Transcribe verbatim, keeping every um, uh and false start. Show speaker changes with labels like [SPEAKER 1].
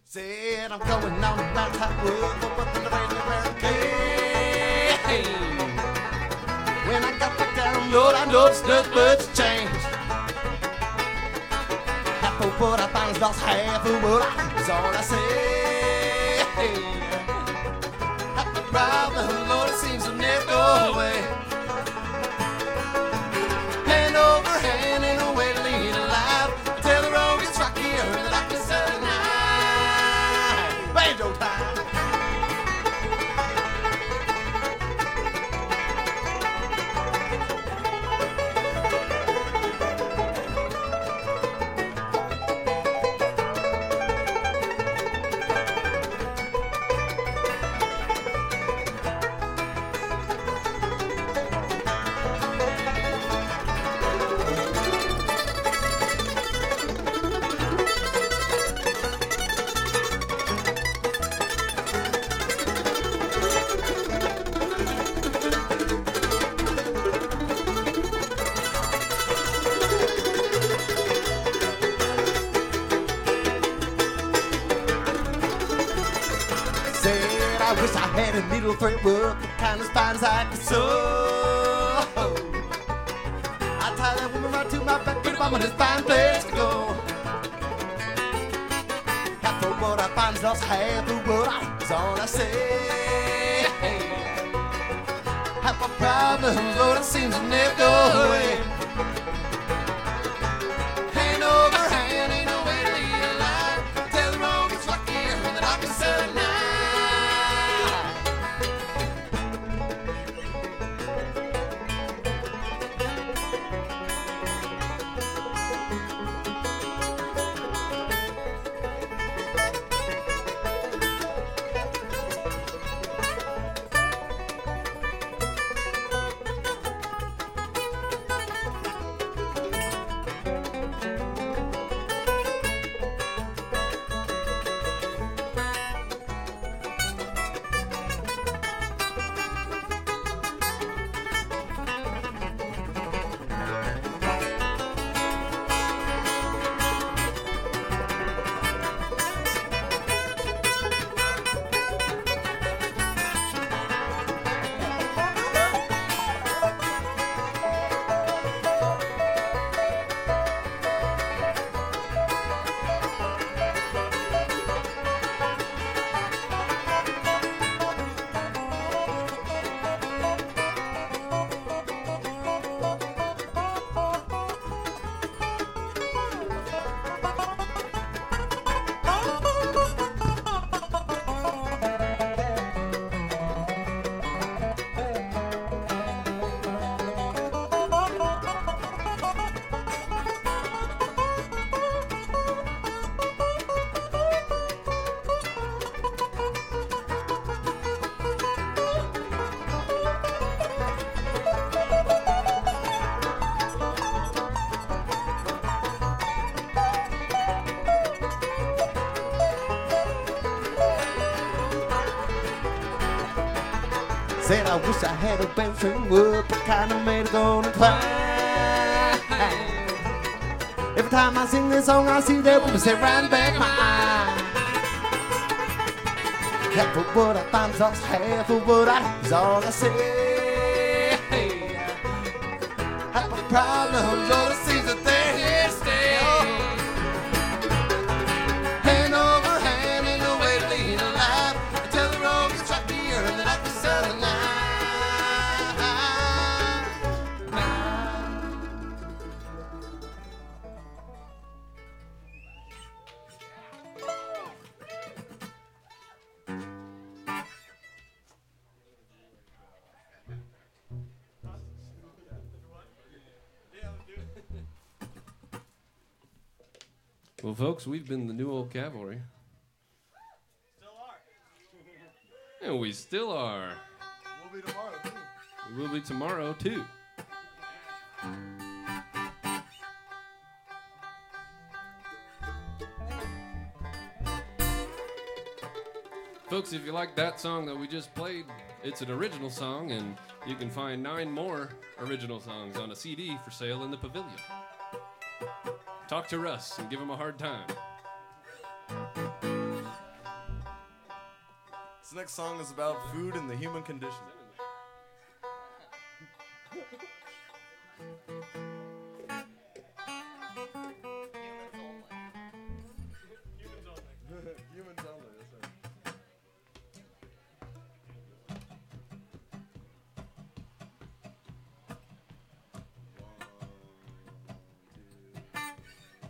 [SPEAKER 1] Said I'm going on about top wood, but the rain came. When I got back down, Lord, I noticed nothing but change. Half of what I found is lost, half of what I is all I say. Half the problem, Lord, it seems to never go away. Hand over hand in a way to lead a life. Till the road gets rockier and the darkness of the night. Banjo time. I wish I had a needle thread work, the kind of spine as I could sew. I tie that woman right to my back, but I'm on this fine place to go. Half of what I find is lost, half of what I is all I say. Half my problems, Lord, it seems to never go away. Hand over hand, ain't no way to lead a life. Till the road gets rockier and the darkness of the night. Said I wish I had a band string wood, the kind of made it go and climb. Every time I sing this song, I see that woman say right back my eye. Half of what I find is lost, half of what I is all I say. Half my problems, all it seems that they're here to stay. Hand over hand in a way to lead a life until the road gets rockier and the darkness of the night.
[SPEAKER 2] Well, folks, we've been the New Old Cavalry.
[SPEAKER 3] Still are.
[SPEAKER 2] And we still are.
[SPEAKER 3] We'll be tomorrow, too.
[SPEAKER 2] We will be tomorrow, too. Folks, if you like that song that we just played, it's an original song, and you can find nine more original songs on a C D for sale in the pavilion. Talk to Russ and give him a hard time.
[SPEAKER 3] This next song is about food and the human condition.